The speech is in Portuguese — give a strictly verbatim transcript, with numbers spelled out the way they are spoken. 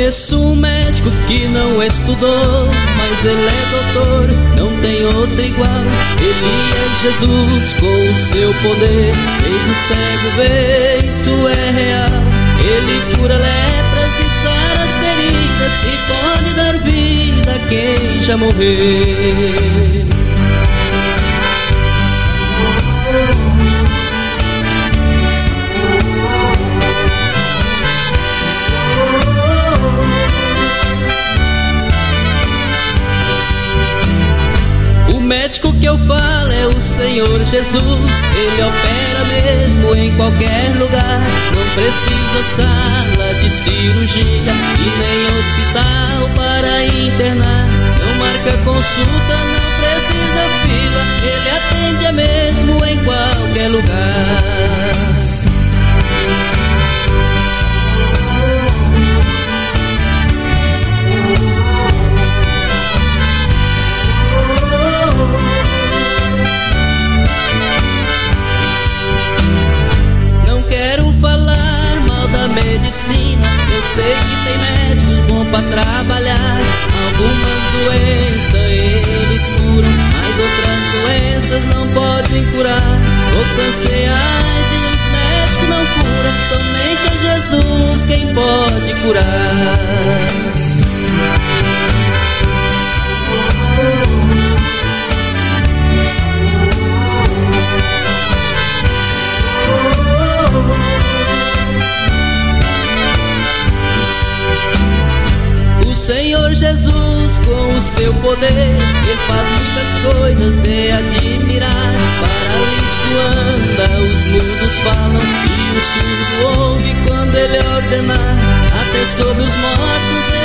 Conheço um médico que não estudou, mas ele é doutor, não tem outro igual. Ele é Jesus com o seu poder, fez o cego ver, isso é real. Ele cura lepras e sara as feridas e pode dar vida a quem já morreu. O médico que eu falo é o Senhor Jesus. Ele opera mesmo em qualquer lugar. Não precisa sala de cirurgia e nem hospital para internar. Não marca consulta, não precisa fila. Ele atende é mesmo em qualquer lugar. Não quero falar mal da medicina, eu sei que tem médicos bons pra trabalhar. Algumas doenças eles curam, mas outras doenças não podem curar. O câncer, AIDS, os médicos não curam, somente é Jesus quem pode curar. O Senhor Jesus com o seu poder, Ele faz muitas coisas de admirar. Paralítico anda, os mudos falam e o surdo ouve quando Ele ordenar. Até sobre os mortos